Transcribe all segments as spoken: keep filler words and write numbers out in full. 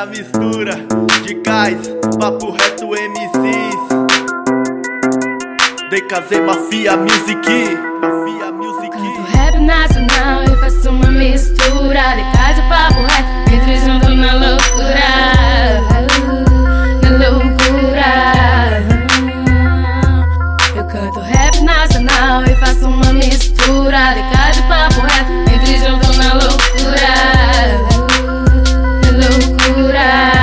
na mistura de gás, papo reto M Cs, D K Z Mafia Music, Mafia Music. Canto rap nacional e faço uma mistura de gás e papo reto, entre junto na loucura, na loucura. Eu canto rap nacional e faço uma mistura de gás e papo reto, entre junto na loucura, na loucura.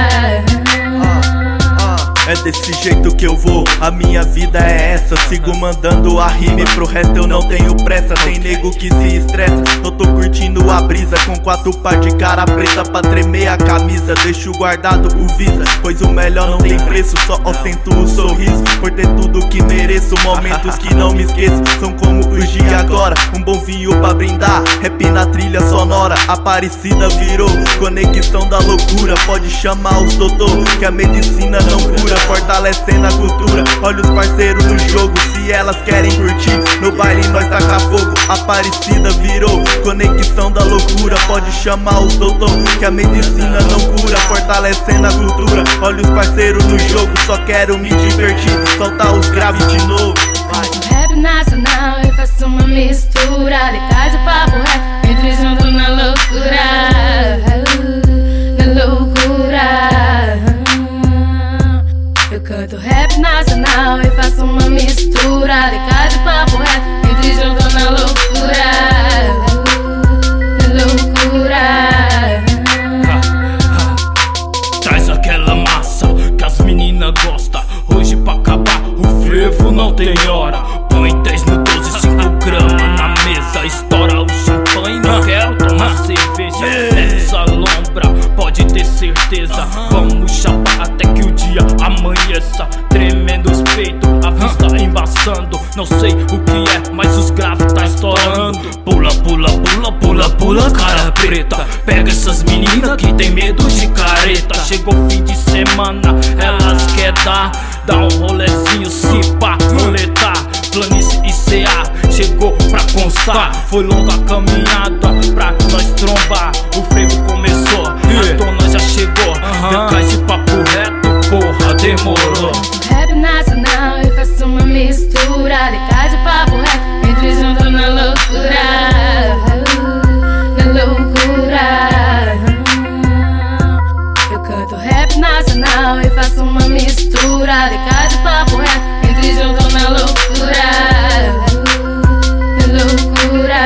É desse jeito que eu vou, a minha vida é essa. Sigo mandando a rima e pro resto eu não tenho pressa. Tem nego que se estressa, eu tô curtindo a brisa, com quatro par de cara preta pra tremer a camisa. Deixo guardado o Visa, pois o melhor não tem preço. Só ostento o sorriso, por ter tudo que mereço. Momentos que não me esqueço, são como os de agora. Um bom vinho pra brindar, rap na trilha sonora. Aparecida virou, conexão da loucura. Pode chamar os doutor, que a medicina não cura, fortalecendo a cultura. Olha os parceiros do jogo, se elas querem curtir, no baile nós taca fogo. Aparecida virou, conexão da loucura. Pode chamar os doutor, que a medicina não cura, fortalecendo a cultura. Olha os parceiros do jogo, só quero me divertir, soltar os graves de novo. Canto rap nacional e faço uma mistura de gás e papo reto, entre junto na loucura, na loucura. Eu canto rap nacional e faço uma mistura de gás e papo reto, entre junto na loucura, na loucura. Traz aquela massa que as meninas gostam. Hoje pra acabar o frevo não tem hora. Põe dez no doze, cinco gramas na mesa. Estoura o champanhe, não quero tomar cerveja. Essa lombra, pode ter certeza. Vamos chapar até que o dia amanheça. Tremendo os peitos, a vista embaçando. Não sei o que é, mas os graves tá estourando. Pula, pula, pula, pula, pula, cara preta. Pega essas meninas que tem medo de careta. Chegou fim de semana, elas quer dar. Dá um rolezinho, se pá, roletar. Planície e C A chegou pra constar. Foi longa a caminhada pra nós trombar. O frevo começou, a dona já chegou. Decais de papo reto, porra, demorou. Rap nacional e faço uma mistura de gás e papo reto, entre junto na loucura, na loucura. Eu canto rap nacional e faço uma mistura de gás e papo reto, entre junto na loucura, na loucura.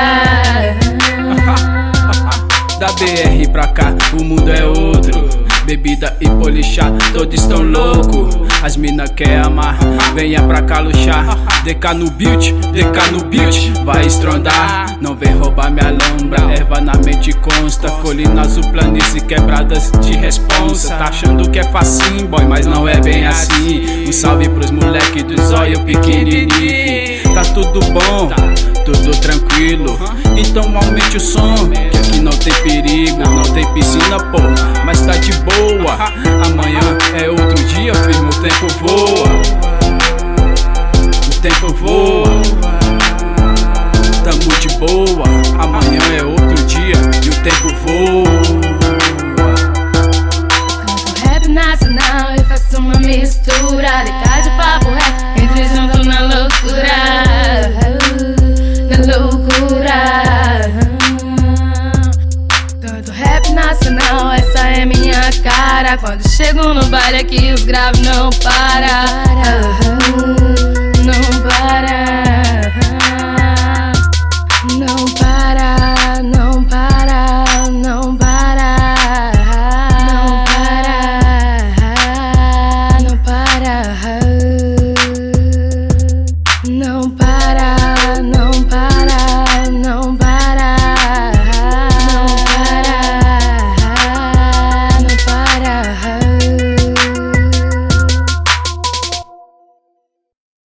Da B R pra cá, o mundo é outro. Bebida e polichá, todos estão loucos. As mina quer amar, venha pra cá luxar. D K no beat, D K no beat, vai estrondar. Não vem roubar minha lombra, erva na mente consta. Colina azul, planície quebradas de responsa. Tá achando que é facinho, boy, mas não é bem assim. Um salve pros moleque do zóio pequenininho. Tá tudo bom, tudo tranquilo, então aumente o som, que aqui não tem perigo. Não tem piscina, pô, mas tá de boa. Amanhã é outro dia, firme, o tempo voa. O tempo voa. Tamo de boa. Amanhã é outro dia e o tempo voa. Canto rap nacional e faço uma mistura de gás e papo reto, entre junto na loucura, na loucura. Canto rap nacional, essa é minha cara. Quando chego no baile aqui os graves não param, não param.